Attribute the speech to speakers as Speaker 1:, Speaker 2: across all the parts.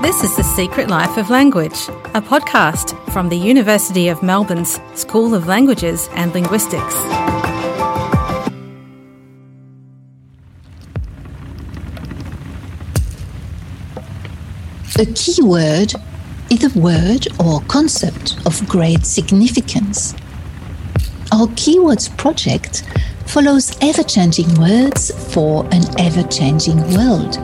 Speaker 1: This is The Secret Life of Language, a podcast from the University of Melbourne's School of Languages and Linguistics.
Speaker 2: A keyword is a word or concept of great significance. Our Keywords project follows ever-changing words for an ever-changing world.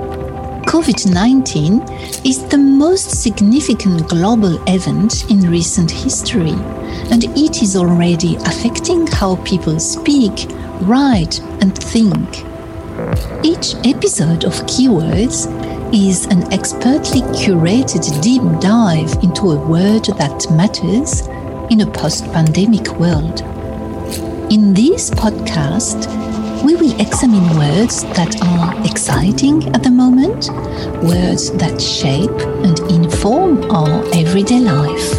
Speaker 2: COVID-19 is the most significant global event in recent history, and it is already affecting how people speak, write, and think. Each episode of Keywords is an expertly curated deep dive into a word that matters in a post-pandemic world. In this podcast, we will examine words that are exciting at the moment, words that shape and inform our everyday life.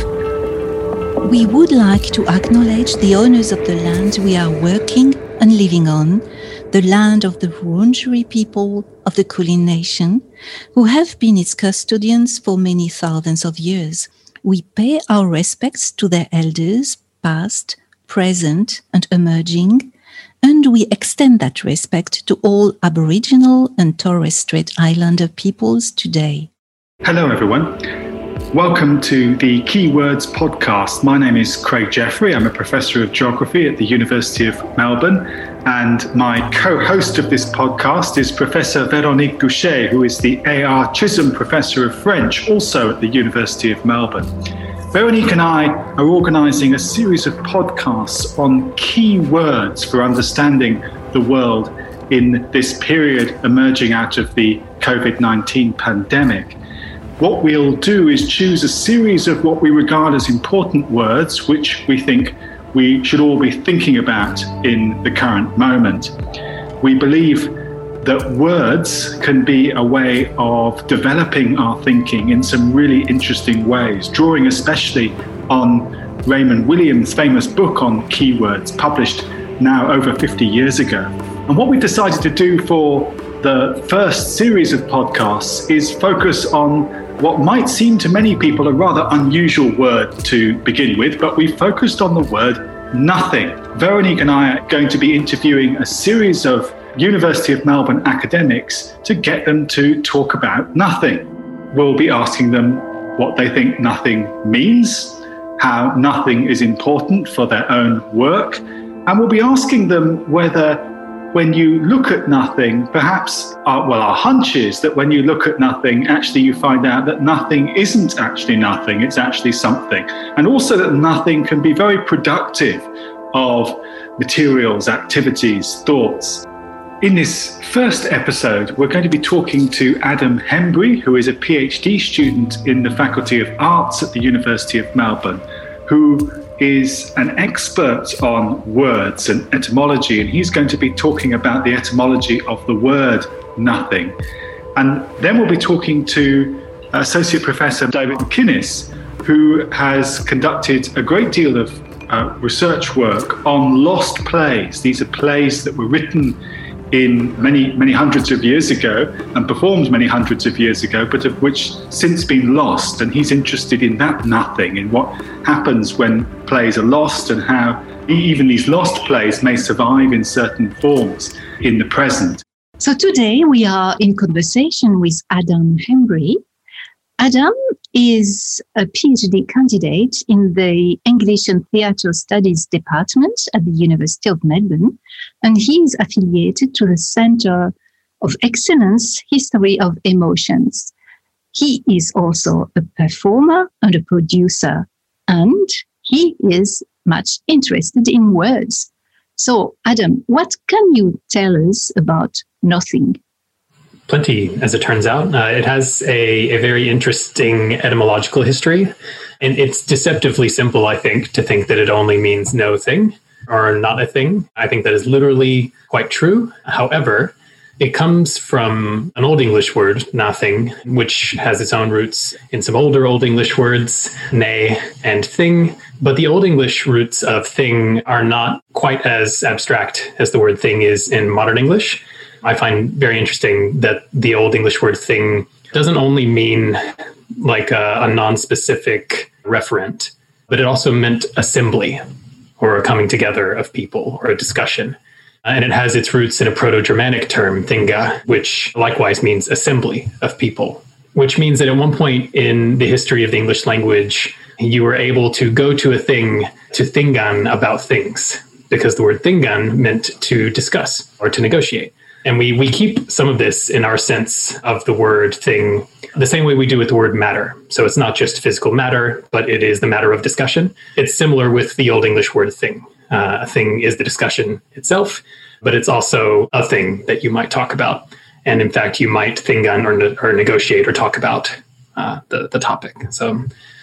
Speaker 2: We would like to acknowledge the owners of the land we are working and living on, the land of the Wurundjeri people of the Kulin Nation, who have been its custodians for many thousands of years. We pay our respects to their elders, past, present, and emerging, and we extend that respect to all Aboriginal and Torres Strait Islander peoples today.
Speaker 3: Hello, everyone. Welcome to the Keywords podcast. My name is Craig Jeffrey. I'm a professor of geography at the University of Melbourne, and my co-host of this podcast is Professor Véronique Goucher, who is the A.R. Chisholm Professor of French, also at the University of Melbourne. Veronique and I are organising a series of podcasts on key words for understanding the world in this period emerging out of the COVID-19 pandemic. What we'll do is choose a series of what we regard as important words, which we think we should all be thinking about in the current moment. We believe that words can be a way of developing our thinking in some really interesting ways, drawing especially on Raymond Williams' famous book on keywords, published now over 50 years ago. And what we've decided to do for the first series of podcasts is focus on what might seem to many people a rather unusual word to begin with, but we've focused on the word nothing. Veronique and I are going to be interviewing a series of University of Melbourne academics to get them to talk about nothing. We'll be asking them what they think nothing means, how nothing is important for their own work, and we'll be asking them whether when you look at nothing, perhaps, our hunch is that when you look at nothing, actually you find out that nothing isn't actually nothing, it's actually something. And also that nothing can be very productive of materials, activities, thoughts. In this first episode, we're going to be talking to Adam Hembry, who is a PhD student in the Faculty of Arts at the University of Melbourne, who is an expert on words and etymology, and he's going to be talking about the etymology of the word nothing. And then we'll be talking to Associate Professor David McInnes, who has conducted a great deal of research work on lost plays. These are plays that were written in many hundreds of years ago and performed many hundreds of years ago, but of which since been lost. And he's interested in that nothing, in what happens when plays are lost and how even these lost plays may survive in certain forms in the present.
Speaker 2: So today we are in conversation with Adam Hembry. Adam is a PhD candidate in the English and Theatre Studies Department at the University of Melbourne, and he is affiliated to the Centre of Excellence History of Emotions. He is also a performer and a producer, and he is much interested in words. So, Adam, what can you tell us about nothing?
Speaker 4: Plenty, as it turns out. It has a very interesting etymological history, and it's deceptively simple, I think, to think that it only means no thing or not a thing. I think that is literally quite true. However, it comes from an Old English word, nothing, which has its own roots in some older Old English words, nay and thing. But the Old English roots of thing are not quite as abstract as the word thing is in modern English. I find very interesting that the Old English word thing doesn't only mean like a non-specific referent, but it also meant assembly or a coming together of people or a discussion. And it has its roots in a Proto-Germanic term, thinga, which likewise means assembly of people, which means that at one point in the history of the English language, you were able to go to a thing to thingan about things, because the word thingan meant to discuss or to negotiate. And we keep some of this in our sense of the word thing the same way we do with the word matter. So it's not just physical matter, but it is the matter of discussion. It's similar with the Old English word thing. A thing is the discussion itself, but it's also a thing that you might talk about. And in fact, you might thingan or negotiate or talk about the topic. So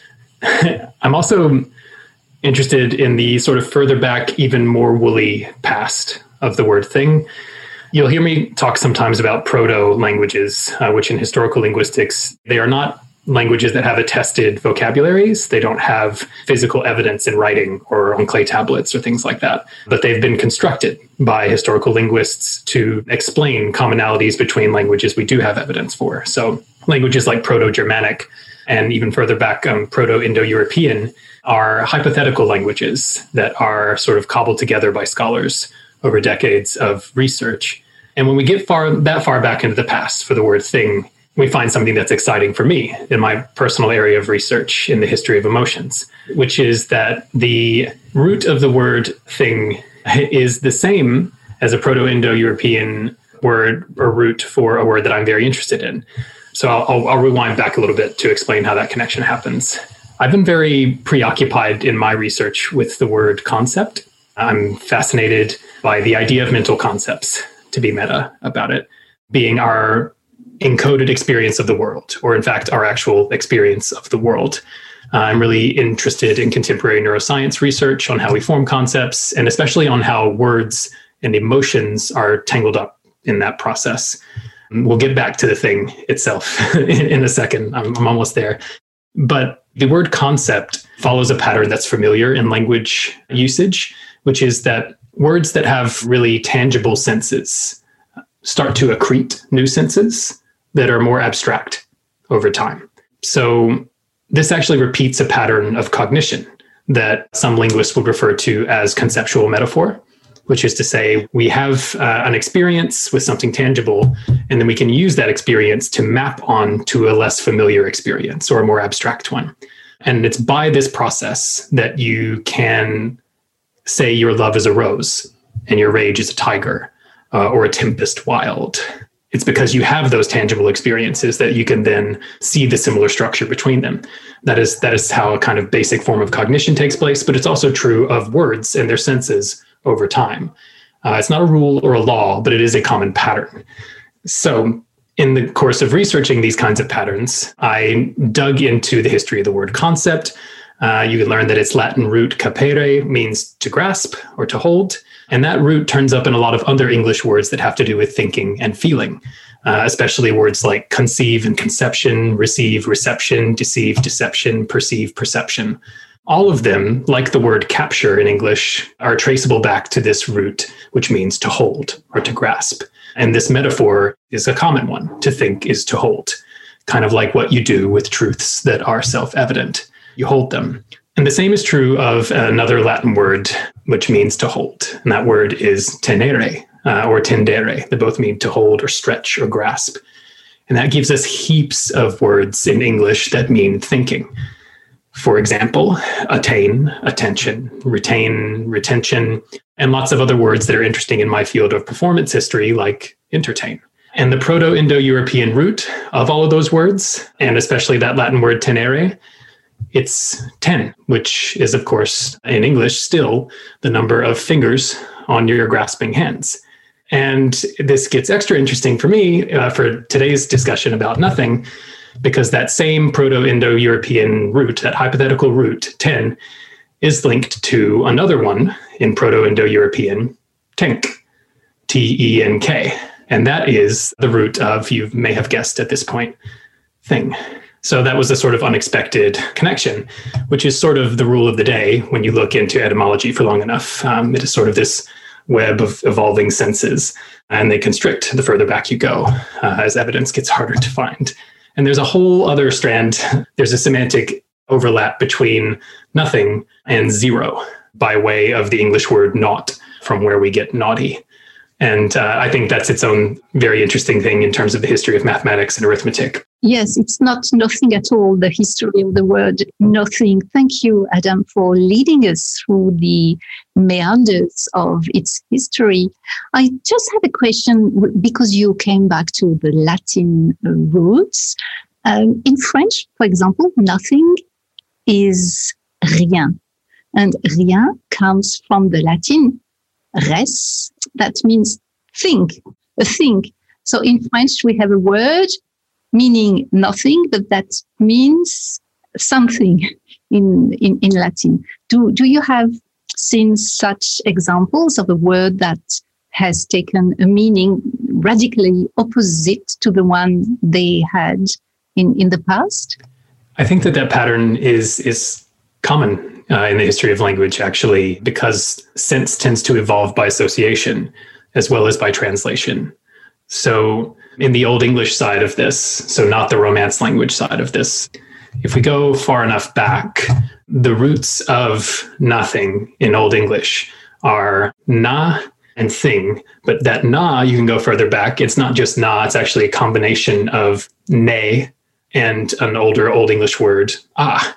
Speaker 4: I'm also interested in the sort of further back, even more woolly past of the word thing. You'll hear me talk sometimes about proto-languages, which in historical linguistics, they are not languages that have attested vocabularies. They don't have physical evidence in writing or on clay tablets or things like that. But they've been constructed by historical linguists to explain commonalities between languages we do have evidence for. So languages like Proto-Germanic and even further back, Proto-Indo-European are hypothetical languages that are sort of cobbled together by scholars over decades of research. And when we get that far back into the past for the word thing, we find something that's exciting for me in my personal area of research in the history of emotions, which is that the root of the word thing is the same as a Proto-Indo-European word or root for a word that I'm very interested in. So I'll rewind back a little bit to explain how that connection happens. I've been very preoccupied in my research with the word concept. I'm fascinated by the idea of mental concepts, to be meta about it, being our encoded experience of the world, or in fact, our actual experience of the world. I'm really interested in contemporary neuroscience research on how we form concepts, and especially on how words and emotions are tangled up in that process. We'll get back to the thing itself in a second. I'm almost there. But the word concept follows a pattern that's familiar in language usage, which is that words that have really tangible senses start to accrete new senses that are more abstract over time. So this actually repeats a pattern of cognition that some linguists would refer to as conceptual metaphor, which is to say we have an experience with something tangible, and then we can use that experience to map on to a less familiar experience or a more abstract one. And it's by this process that you can say your love is a rose and your rage is a tiger or a tempest wild. It's because you have those tangible experiences that you can then see the similar structure between them. That is how a kind of basic form of cognition takes place, but it's also true of words and their senses over time. It's not a rule or a law, but it is a common pattern. So in the course of researching these kinds of patterns, I dug into the history of the word concept. You can learn that its Latin root capere means to grasp or to hold. And that root turns up in a lot of other English words that have to do with thinking and feeling, especially words like conceive and conception, receive, reception, deceive, deception, perceive, perception. All of them, like the word capture in English, are traceable back to this root, which means to hold or to grasp. And this metaphor is a common one. To think is to hold, kind of like what you do with truths that are self-evident. You hold them. And the same is true of another Latin word, which means to hold. And that word is tenere or tendere. They both mean to hold or stretch or grasp. And that gives us heaps of words in English that mean thinking. For example, attain, attention, retain, retention, and lots of other words that are interesting in my field of performance history, like entertain. And the Proto-Indo-European root of all of those words, and especially that Latin word tenere, it's 10, which is, of course, in English, still the number of fingers on your grasping hands. And this gets extra interesting for me for today's discussion about nothing, because that same Proto-Indo-European root, that hypothetical root, 10, is linked to another one in Proto-Indo-European, tenk, T-E-N-K. And that is the root of, you may have guessed at this point, thing. So that was a sort of unexpected connection, which is sort of the rule of the day when you look into etymology for long enough. It is sort of this web of evolving senses, and they constrict the further back you go as evidence gets harder to find. And there's a whole other strand. There's a semantic overlap between nothing and zero by way of the English word naught, from where we get naughty. And I think that's its own very interesting thing in terms of the history of mathematics and arithmetic.
Speaker 2: Yes, it's not nothing at all, the history of the word nothing. Thank you, Adam, for leading us through the meanders of its history. I just have a question, because you came back to the Latin roots. In French, for example, nothing is rien. And rien comes from the Latin res, that means think, a thing. So in French, we have a word meaning nothing, but that means something in Latin. Do you have seen such examples of a word that has taken a meaning radically opposite to the one they had in the past?
Speaker 4: I think that pattern is common in the history of language, actually, because sense tends to evolve by association as well as by translation. So in the Old English side of this, so not the Romance language side of this, if we go far enough back, the roots of nothing in Old English are na and thing. But that na, you can go further back. It's not just na, it's actually a combination of ne and an older Old English word, ah.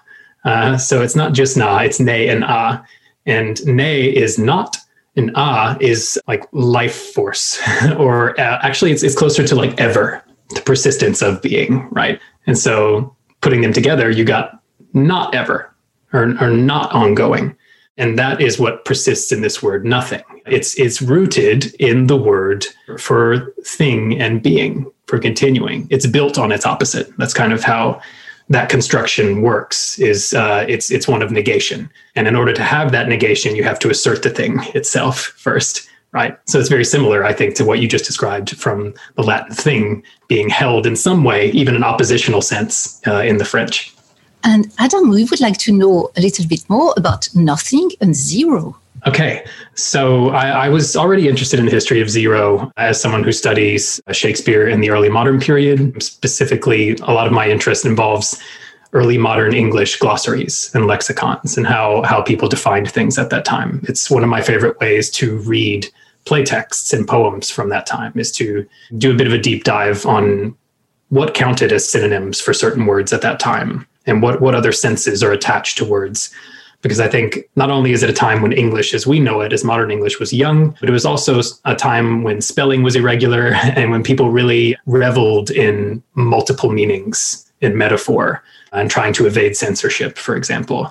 Speaker 4: So it's not just na, it's ne and ah. And ne is not, and ah is like life force, or actually it's closer to like ever, the persistence of being, right? And so putting them together, you got not ever, or not ongoing. And that is what persists in this word nothing. It's rooted in the word for thing and being, for continuing. It's built on its opposite. That's kind of how that construction works, is it's one of negation. And in order to have that negation, you have to assert the thing itself first, right? So it's very similar, I think, to what you just described from the Latin thing being held in some way, even in oppositional sense in the French.
Speaker 2: And Adam, we would like to know a little bit more about nothing and zero.
Speaker 4: Okay, so I was already interested in the history of zero as someone who studies Shakespeare in the early modern period. Specifically, a lot of my interest involves early modern English glossaries and lexicons and how people defined things at that time. It's one of my favorite ways to read play texts and poems from that time, is to do a bit of a deep dive on what counted as synonyms for certain words at that time and what other senses are attached to words. Because I think not only is it a time when English as we know it, as modern English, was young, but it was also a time when spelling was irregular and when people really reveled in multiple meanings in metaphor and trying to evade censorship, for example.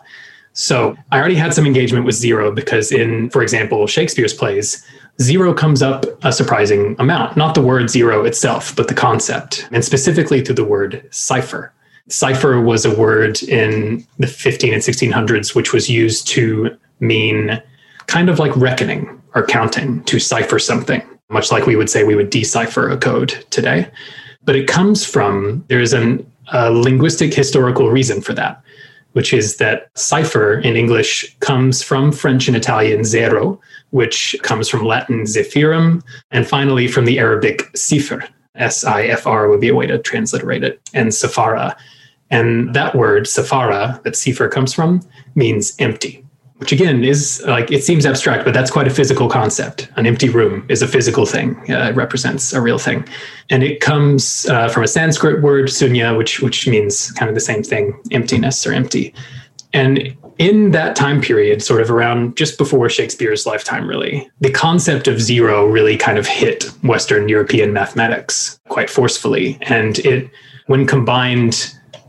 Speaker 4: So I already had some engagement with zero because in, for example, Shakespeare's plays, zero comes up a surprising amount, not the word zero itself, but the concept, and specifically through the word cipher. Cipher was a word in the 15 and 1600s, which was used to mean kind of like reckoning or counting, to cipher something, much like we would say we would decipher a code today. But it comes from, there's a linguistic historical reason for that, which is that cipher in English comes from French and Italian zero, which comes from Latin zephyrum, and finally from the Arabic sifr. S-I-F-R would be a way to transliterate it, and safara. And that word, safara, that sifr comes from, means empty, which again is like, it seems abstract, but that's quite a physical concept. An empty room is a physical thing. It represents a real thing. And it comes from a Sanskrit word, sunya, which means kind of the same thing, emptiness or empty. And in that time period, sort of around just before Shakespeare's lifetime, really, the concept of zero really kind of hit Western European mathematics quite forcefully. And it, when combined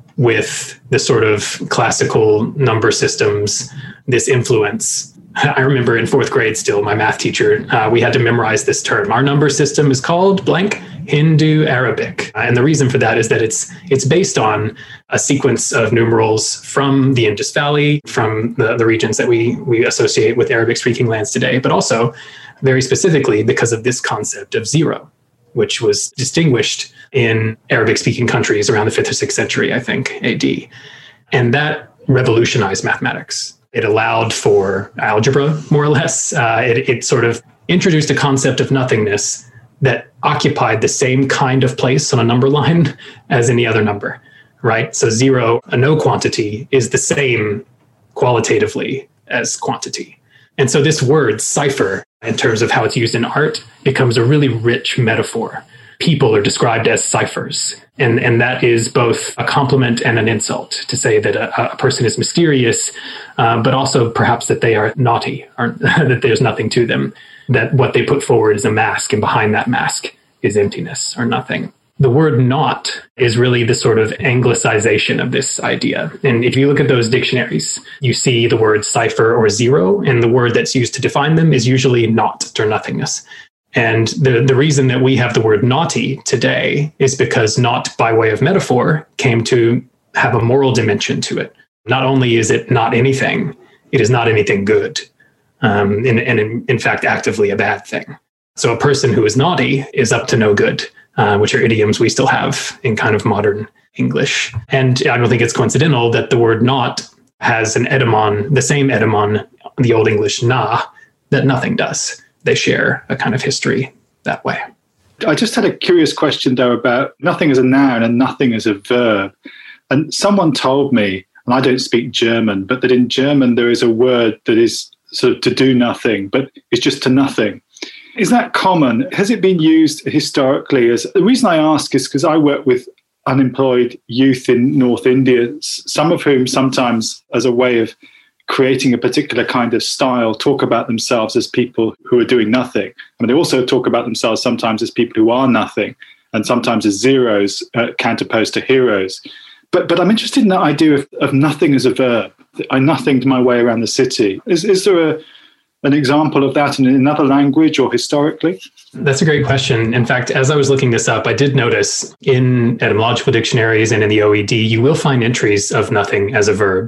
Speaker 4: with the sort of classical number systems, this influence, I remember in fourth grade still, my math teacher, we had to memorize this term. Our number system is called blank Hindu Arabic. And the reason for that is that it's based on a sequence of numerals from the Indus Valley, from the regions that we associate with Arabic-speaking lands today, but also very specifically because of this concept of zero, which was distinguished in Arabic-speaking countries around the 5th or 6th century, I think, AD. And that revolutionized mathematics. It allowed for algebra, more or less. It sort of introduced a concept of nothingness that occupied the same kind of place on a number line as any other number, right? So 0, a no quantity, is the same qualitatively as quantity. And so this word cipher, in terms of how it's used in art, becomes a really rich metaphor. People are described as ciphers. And that is both a compliment and an insult, to say that a person is mysterious, but also perhaps that they are naughty, or that there's nothing to them, that what they put forward is a mask, and behind that mask is emptiness or nothing. The word not is really the sort of anglicization of this idea. And if you look at those dictionaries, you see the word cipher or 0, and the word that's used to define them is usually not or nothingness. And the reason that we have the word naughty today is because not, by way of metaphor, came to have a moral dimension to it. Not only is it not anything, it is not anything good, and in fact, actively a bad thing. So a person who is naughty is up to no good, which are idioms we still have in kind of modern English. And I don't think it's coincidental that the word not has an etymon, the same etymon, the Old English na, that nothing does. They share a kind of history that way.
Speaker 3: I just had a curious question, though, about nothing as a noun and nothing as a verb. And someone told me, and I don't speak German, but that in German there is a word that is sort of to do nothing, but it's just to nothing. Is that common? Has it been used historically? The reason I ask is because I work with unemployed youth in North India, some of whom sometimes, as a way of creating a particular kind of style, talk about themselves as people who are doing nothing. I mean, they also talk about themselves sometimes as people who are nothing, and sometimes as zeros, counterposed to heroes. But I'm interested in that idea of nothing as a verb. I nothinged my way around the city. Is there an example of that in another language or historically?
Speaker 4: That's a great question. In fact, as I was looking this up, I did notice in etymological dictionaries and in the OED, you will find entries of nothing as a verb.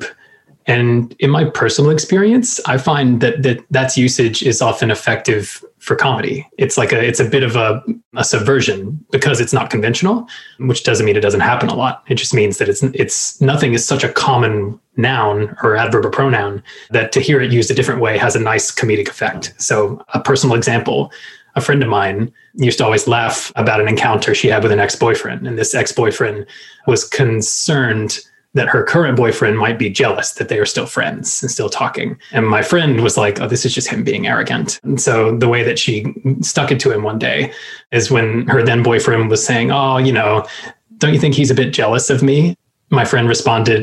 Speaker 4: And in my personal experience, I find that's usage is often effective for comedy. It's a bit of a subversion because it's not conventional, which doesn't mean it doesn't happen a lot. It just means that it's nothing is such a common noun or adverb or pronoun that to hear it used a different way has a nice comedic effect. So a personal example, a friend of mine used to always laugh about an encounter she had with an ex-boyfriend. And this ex-boyfriend was concerned that her current boyfriend might be jealous that they are still friends and still talking. And my friend was like, oh, this is just him being arrogant. And so the way that she stuck it to him one day is when her then boyfriend was saying, oh, don't you think he's a bit jealous of me? My friend responded,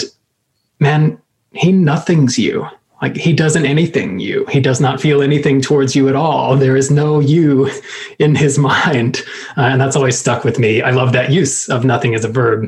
Speaker 4: man, he nothings you. Like, he doesn't anything you. He does not feel anything towards you at all. There is no you in his mind. And that's always stuck with me. I love that use of nothing as a verb.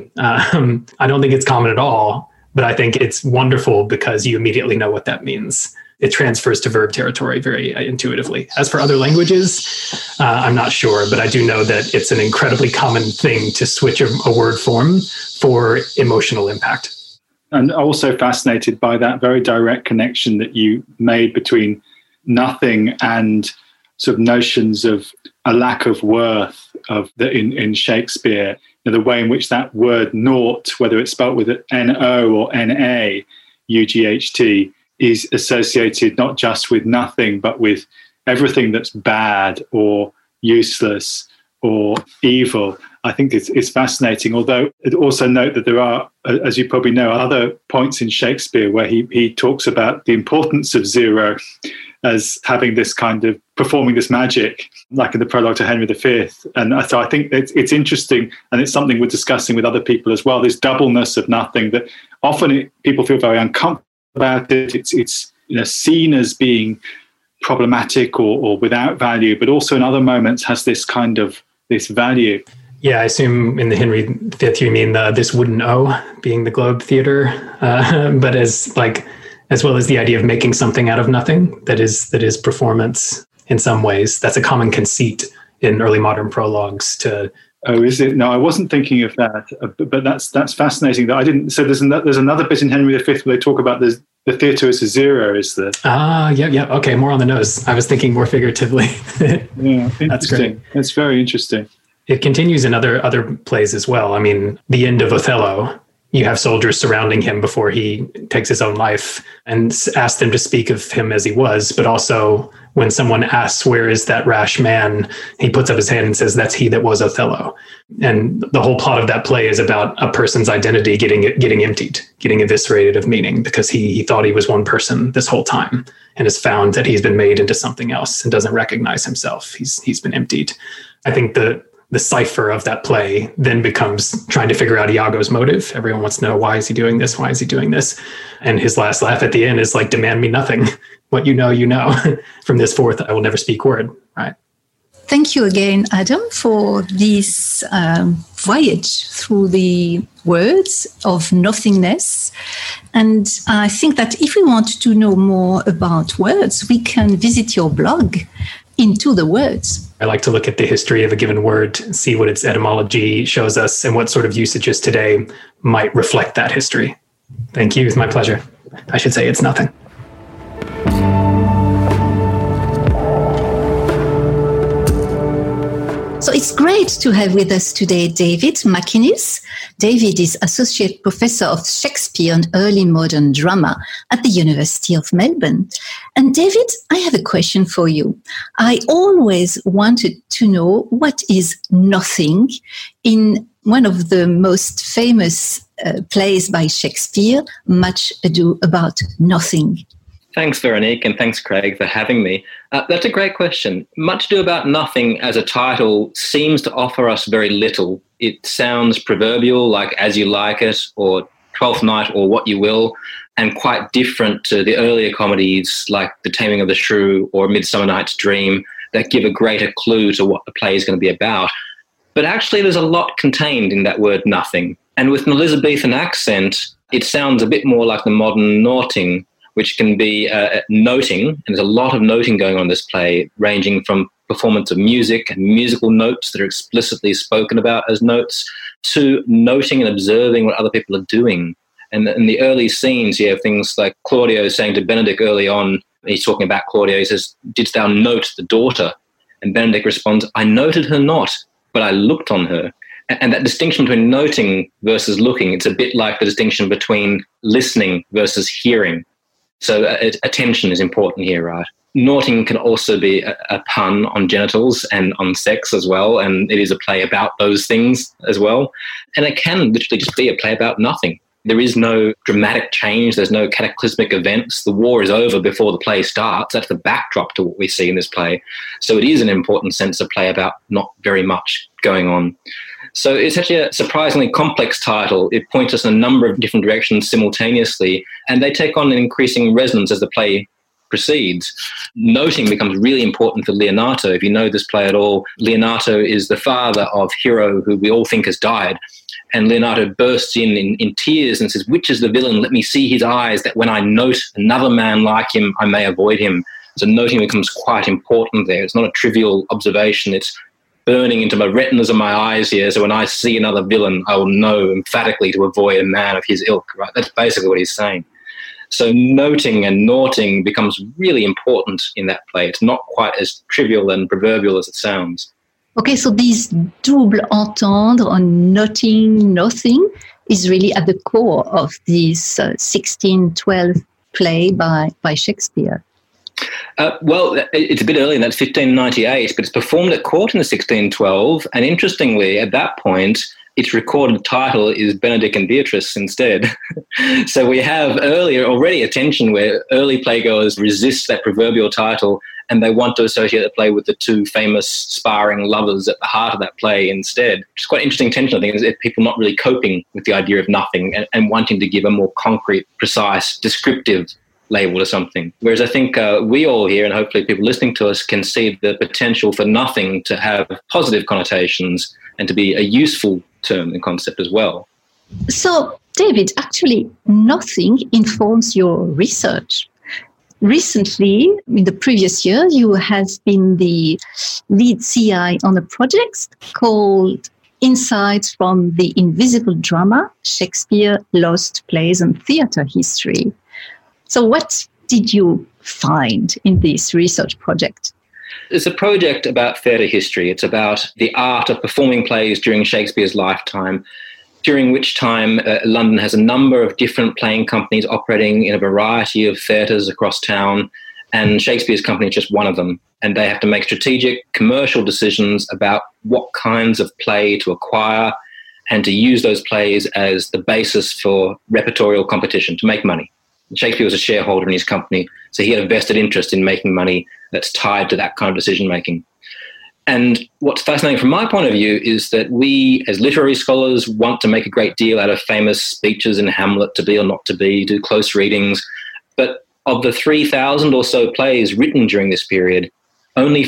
Speaker 4: I don't think it's common at all, but I think it's wonderful because you immediately know what that means. It transfers to verb territory very intuitively. As for other languages, I'm not sure, but I do know that it's an incredibly common thing to switch a word form for emotional impact.
Speaker 3: And also fascinated by that very direct connection that you made between nothing and sort of notions of a lack of worth in Shakespeare. The way in which that word naught, whether it's spelt with an N-O or N-A, U-G-H-T, is associated not just with nothing, but with everything that's bad or useless or evil. I think it's fascinating, although I'd also note that there are, as you probably know, other points in Shakespeare where he talks about the importance of zero as having this kind of performing this magic, like in the prologue to Henry V. And so I think it's interesting, and it's something we're discussing with other people as well, this doubleness of nothing that often people feel very uncomfortable about it. It's seen as being problematic or without value, but also in other moments has this kind of this value.
Speaker 4: Yeah, I assume in the Henry V you mean this wooden O being the Globe Theatre, but as well as the idea of making something out of nothing that is performance in some ways. That's a common conceit in early modern prologues to.
Speaker 3: Oh, is it? No, I wasn't thinking of that, but that's fascinating. That I didn't. So there's another bit in Henry V where they talk about the theatre as a zero. Is there?
Speaker 4: Yeah. Okay, more on the nose. I was thinking more figuratively.
Speaker 3: Yeah, that's great. That's very interesting.
Speaker 4: It continues in other plays as well. I mean, the end of Othello, you have soldiers surrounding him before he takes his own life and ask them to speak of him as he was, but also when someone asks, where is that rash man? He puts up his hand and says, that's he that was Othello. And the whole plot of that play is about a person's identity getting emptied, getting eviscerated of meaning, because he thought he was one person this whole time and has found that he's been made into something else and doesn't recognize himself. He's been emptied. I think the cipher of that play then becomes trying to figure out Iago's motive. Everyone wants to know, why is he doing this? Why is he doing this? And his last laugh at the end is like, demand me nothing. What you know, you know. From this forth, I will never speak word. Right.
Speaker 2: Thank you again, Adam, for this voyage through the words of nothingness. And I think that if we want to know more about words, we can visit your blog, Into the Words.
Speaker 4: I like to look at the history of a given word, see what its etymology shows us, and what sort of usages today might reflect that history. Thank you. It's my pleasure. I should say it's nothing.
Speaker 2: So it's great to have with us today David McInnes. David is Associate Professor of Shakespeare and Early Modern Drama at the University of Melbourne. And David, I have a question for you. I always wanted to know what is nothing in one of the most famous plays by Shakespeare, Much Ado About Nothing.
Speaker 5: Thanks, Veronique, and thanks, Craig, for having me. That's a great question. Much Ado About Nothing as a title seems to offer us very little. It sounds proverbial, like As You Like It, or Twelfth Night, or What You Will, and quite different to the earlier comedies like The Taming of the Shrew or Midsummer Night's Dream that give a greater clue to what the play is going to be about. But actually, there's a lot contained in that word nothing. And with an Elizabethan accent, it sounds a bit more like the modern naughting, which can be noting, and there's a lot of noting going on in this play, ranging from performance of music and musical notes that are explicitly spoken about as notes, to noting and observing what other people are doing. And in the early scenes, you have things like Claudio saying to Benedick early on, he's talking about Claudio, he says, "Didst thou note the daughter?" And Benedick responds, "I noted her not, but I looked on her." And that distinction between noting versus looking, it's a bit like the distinction between listening versus hearing. So attention is important here, right? Naughting can also be a pun on genitals and on sex as well, and it is a play about those things as well. And it can literally just be a play about nothing. There is no dramatic change. There's no cataclysmic events. The war is over before the play starts. That's the backdrop to what we see in this play. So it is an important sense of play about not very much going on. So it's actually a surprisingly complex title. It points us in a number of different directions simultaneously, and they take on an increasing resonance as the play proceeds. Noting becomes really important for Leonato. If you know this play at all, Leonato is the father of Hero, who we all think has died. And Leonato bursts in tears and says, "Which is the villain? Let me see his eyes, that when I note another man like him, I may avoid him." So noting becomes quite important there. It's not a trivial observation. It's burning into my retinas of my eyes here, so when I see another villain, I will know emphatically to avoid a man of his ilk, right? That's basically what he's saying. So noting and naughting becomes really important in that play. It's not quite as trivial and proverbial as it sounds.
Speaker 2: Okay, so this double entendre on noting, nothing is really at the core of this 1612 play by Shakespeare.
Speaker 5: Well, it's a bit early, and that's 1598, but it's performed at court in the 1612. And interestingly, at that point, its recorded title is Benedick and Beatrice instead. So we have earlier already a tension where early playgoers resist that proverbial title, and they want to associate the play with the two famous sparring lovers at the heart of that play instead. Which is quite interesting tension, I think, is people not really coping with the idea of nothing and wanting to give a more concrete, precise, descriptive label to something. Whereas I think we all here, and hopefully people listening to us, can see the potential for nothing to have positive connotations and to be a useful term and concept as well.
Speaker 2: So, David, actually, nothing informs your research. Recently, in the previous year, you have been the lead CI on a project called Insights from the Invisible Drama, Shakespeare, Lost Plays and Theatre History. So what did you find in this research project?
Speaker 5: It's a project about theatre history. It's about the art of performing plays during Shakespeare's lifetime, during which time London has a number of different playing companies operating in a variety of theatres across town. And Shakespeare's company is just one of them. And they have to make strategic commercial decisions about what kinds of play to acquire and to use those plays as the basis for repertorial competition to make money. Shakespeare was a shareholder in his company, so he had a vested interest in making money that's tied to that kind of decision-making. And what's fascinating from my point of view is that we, as literary scholars, want to make a great deal out of famous speeches in Hamlet, To Be or Not to Be, do close readings. But of the 3,000 or so plays written during this period, only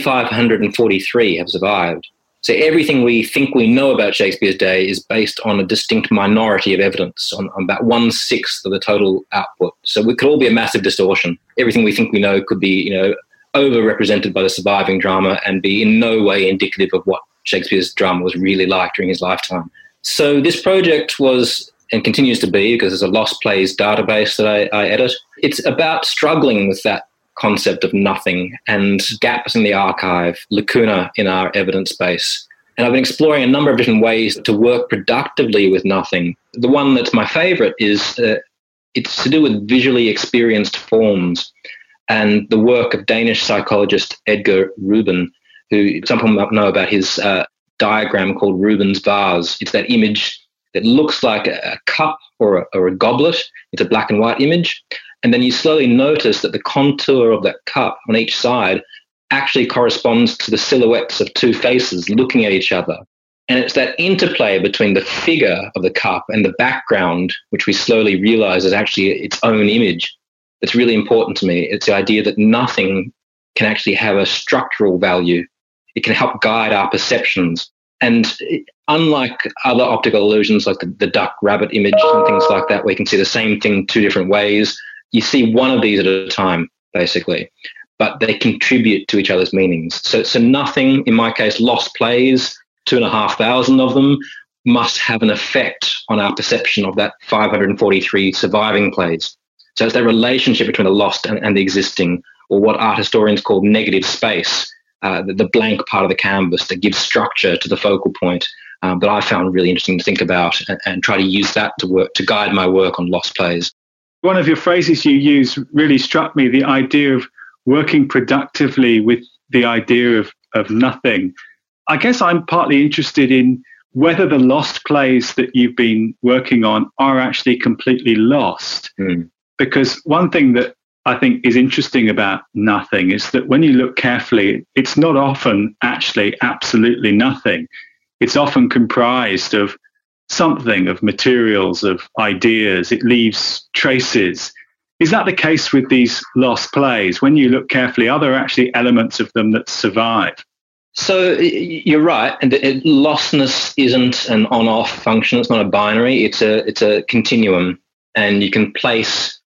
Speaker 5: 543 have survived. So everything we think we know about Shakespeare's day is based on a distinct minority of evidence, on about 1/6 of the total output. So it could all be a massive distortion. Everything we think we know could be, overrepresented by the surviving drama and be in no way indicative of what Shakespeare's drama was really like during his lifetime. So this project was, and continues to be, because there's a lost plays database that I edit, it's about struggling with that concept of nothing and gaps in the archive, lacuna in our evidence base. And I've been exploring a number of different ways to work productively with nothing. The one that's my favorite is it's to do with visually experienced forms and the work of Danish psychologist Edgar Ruben, who some people might know about his diagram called Ruben's vase. It's that image that looks like a cup or a goblet. It's a black and white image. And then you slowly notice that the contour of that cup on each side actually corresponds to the silhouettes of two faces looking at each other. And it's that interplay between the figure of the cup and the background, which we slowly realize is actually its own image, that's really important to me. It's the idea that nothing can actually have a structural value. It can help guide our perceptions. And unlike other optical illusions like the duck-rabbit image and things like that, where you can see the same thing two different ways, you see one of these at a time, basically, but they contribute to each other's meanings. So nothing, in my case, lost plays, 2,500 of them, must have an effect on our perception of that 543 surviving plays. So it's that relationship between the lost and the existing, or what art historians call negative space, the blank part of the canvas that gives structure to the focal point, that I found really interesting to think about and try to use that to guide my work on lost plays.
Speaker 3: One of your phrases you use really struck me, the idea of working productively with the idea of nothing. I guess I'm partly interested in whether the lost plays that you've been working on are actually completely lost. Because one thing that I think is interesting about nothing is that when you look carefully, it's not often actually absolutely nothing. It's often comprised of something, of materials, of ideas. It leaves traces. Is that the case with these lost plays? When you look carefully, are there actually elements of them that survive?
Speaker 5: So you're right. And lostness isn't an on-off function. It's not a binary. It's a continuum. And you can place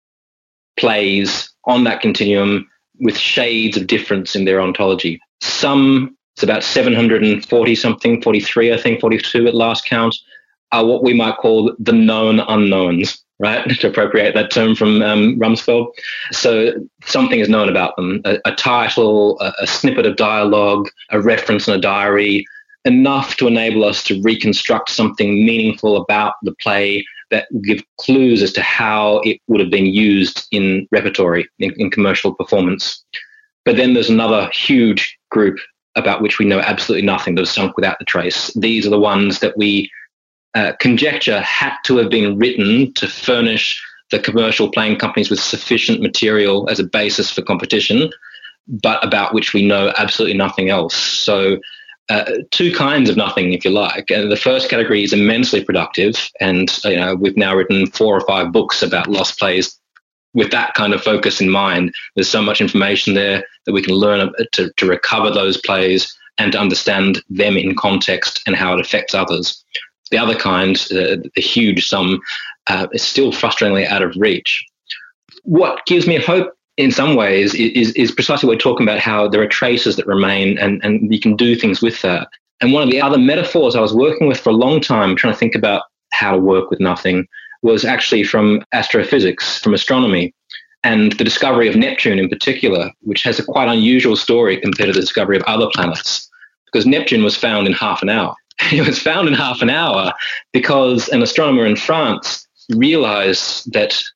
Speaker 5: plays on that continuum with shades of difference in their ontology. Some, it's about 740-something, 43, I think, 42 at last count, are what we might call the known unknowns, right? To appropriate that term from Rumsfeld. So something is known about them, a title, a snippet of dialogue, a reference in a diary, enough to enable us to reconstruct something meaningful about the play that give clues as to how it would have been used in repertory, in commercial performance. But then there's another huge group about which we know absolutely nothing, that was sunk without the trace. These are the ones that we conjecture had to have been written to furnish the commercial playing companies with sufficient material as a basis for competition, but about which we know absolutely nothing else. So two kinds of nothing, if you like. The first category is immensely productive, and we've now written 4 or 5 books about lost plays with that kind of focus in mind. There's so much information there that we can learn to recover those plays and to understand them in context and how it affects others. The other kind, the huge sum, is still frustratingly out of reach. What gives me hope in some ways is precisely what we're talking about, how there are traces that remain and you can do things with that. And one of the other metaphors I was working with for a long time, trying to think about how to work with nothing, was actually from astrophysics, from astronomy, and the discovery of Neptune in particular, which has a quite unusual story compared to the discovery of other planets, because Neptune was found in half an hour. It was found in half an hour because an astronomer in France realized that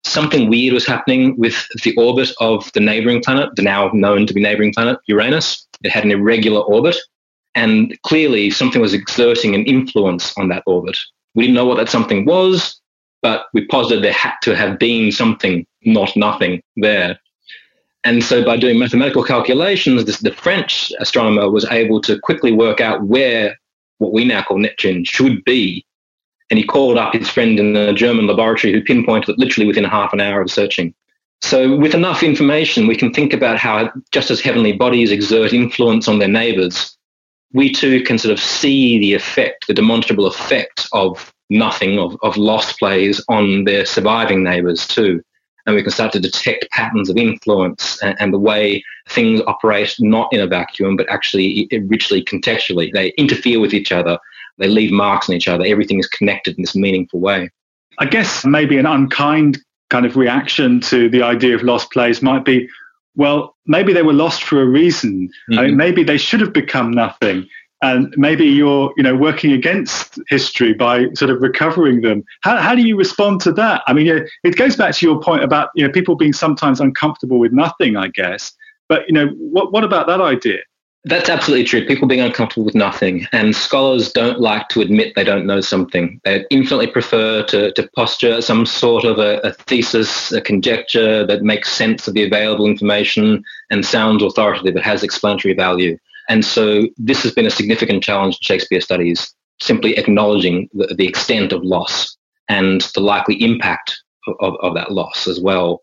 Speaker 5: something weird was happening with the orbit of the neighboring planet, the now known to be neighboring planet, Uranus. It had an irregular orbit, and clearly something was exerting an influence on that orbit. We didn't know what that something was, but we posited there had to have been something, not nothing, there. And so by doing mathematical calculations, the French astronomer was able to quickly work out where what we now call Neptune should be. And he called up his friend in the German laboratory who pinpointed it literally within half an hour of searching. So with enough information, we can think about how just as heavenly bodies exert influence on their neighbours, we too can sort of see the effect, the demonstrable effect of nothing, of lost plays on their surviving neighbours too. And we can start to detect patterns of influence and the way things operate not in a vacuum, but actually richly contextually. They interfere with each other. They leave marks on each other. Everything is connected in this meaningful way.
Speaker 3: I guess maybe an unkind kind of reaction to the idea of lost plays might be, well, maybe they were lost for a reason. Mm-hmm. I mean, maybe they should have become nothing. And maybe you're, working against history by sort of recovering them. How do you respond to that? I mean, it goes back to your point about, people being sometimes uncomfortable with nothing, I guess. But, what about that idea?
Speaker 5: That's absolutely true. People being uncomfortable with nothing. And scholars don't like to admit they don't know something. They infinitely prefer to posture some sort of a thesis, a conjecture that makes sense of the available information and sounds authoritative, but has explanatory value. And so this has been a significant challenge in Shakespeare studies, simply acknowledging the extent of loss and the likely impact of that loss as well.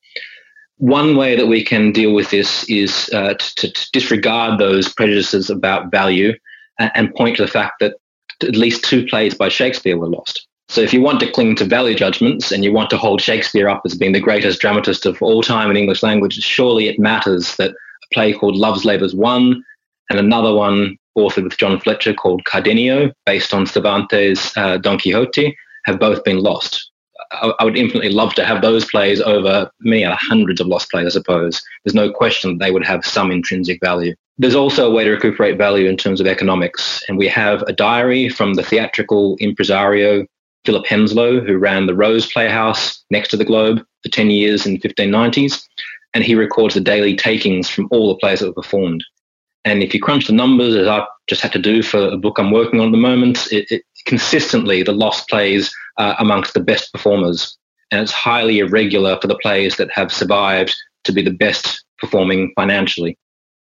Speaker 5: One way that we can deal with this is to disregard those prejudices about value and point to the fact that at least 2 plays by Shakespeare were lost. So if you want to cling to value judgments and you want to hold Shakespeare up as being the greatest dramatist of all time in English language, surely it matters that a play called Love's Labour's Won and another one authored with John Fletcher called Cardenio, based on Cervantes' Don Quixote, have both been lost. I would infinitely love to have those plays over many hundreds of lost plays, I suppose. There's no question that they would have some intrinsic value. There's also a way to recuperate value in terms of economics. And we have a diary from the theatrical impresario Philip Henslow, who ran the Rose Playhouse next to the Globe for 10 years in the 1590s. And he records the daily takings from all the plays that were performed. And if you crunch the numbers, as I've just had to do for a book I'm working on at the moment, it consistently, the lost plays are amongst the best performers. And it's highly irregular for the plays that have survived to be the best performing financially.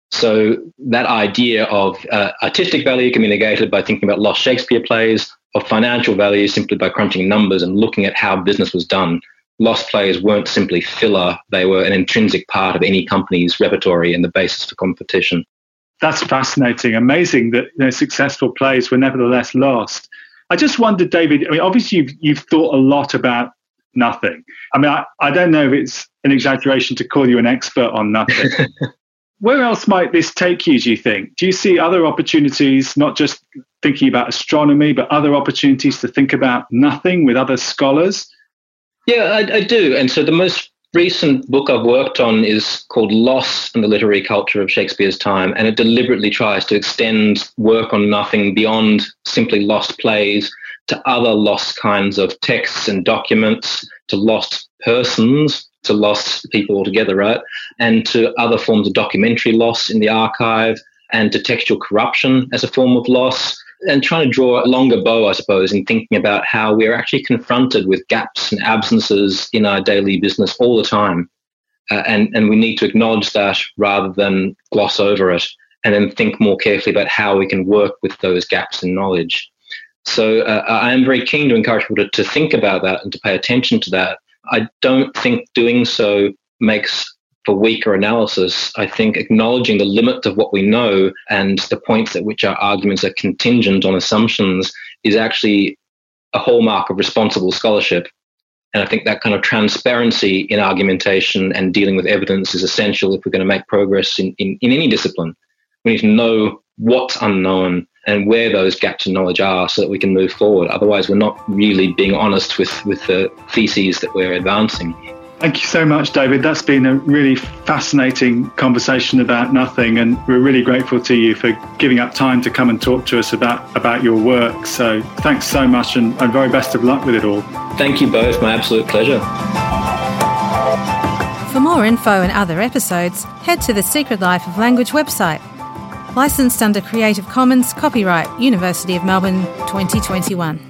Speaker 5: So that idea of artistic value can be negated by thinking about lost Shakespeare plays, of financial value simply by crunching numbers and looking at how business was done. Lost plays weren't simply filler. They were an intrinsic part of any company's repertory and the basis for competition.
Speaker 3: That's fascinating. Amazing that successful plays were nevertheless lost. I just wondered, David, I mean, obviously you've thought a lot about nothing. I mean, I don't know if it's an exaggeration to call you an expert on nothing. Where else might this take you, do you think? Do you see other opportunities, not just thinking about astronomy, but other opportunities to think about nothing with other scholars?
Speaker 5: Yeah, I do. And so the most recent book I've worked on is called Loss and the Literary Culture of Shakespeare's Time, and it deliberately tries to extend work on nothing beyond simply lost plays to other lost kinds of texts and documents, to lost persons, to lost people altogether, right? And to other forms of documentary loss in the archive, and to textual corruption as a form of loss, and trying to draw a longer bow, I suppose, in thinking about how we're actually confronted with gaps and absences in our daily business all the time. And we need to acknowledge that rather than gloss over it, and then think more carefully about how we can work with those gaps in knowledge. So I am very keen to encourage people to think about that and to pay attention to that. I don't think doing so makes for weaker analysis. I think acknowledging the limit of what we know and the points at which our arguments are contingent on assumptions is actually a hallmark of responsible scholarship. And I think that kind of transparency in argumentation and dealing with evidence is essential if we're going to make progress in any discipline. We need to know what's unknown and where those gaps in knowledge are so that we can move forward. Otherwise, we're not really being honest with the theses that we're advancing.
Speaker 3: Thank you so much, David. That's been a really fascinating conversation about nothing, and we're really grateful to you for giving up time to come and talk to us about your work. So thanks so much, and very best of luck with it all.
Speaker 5: Thank you both. My absolute pleasure.
Speaker 1: For more info and other episodes, head to the Secret Life of Language website. Licensed under Creative Commons, copyright University of Melbourne 2021.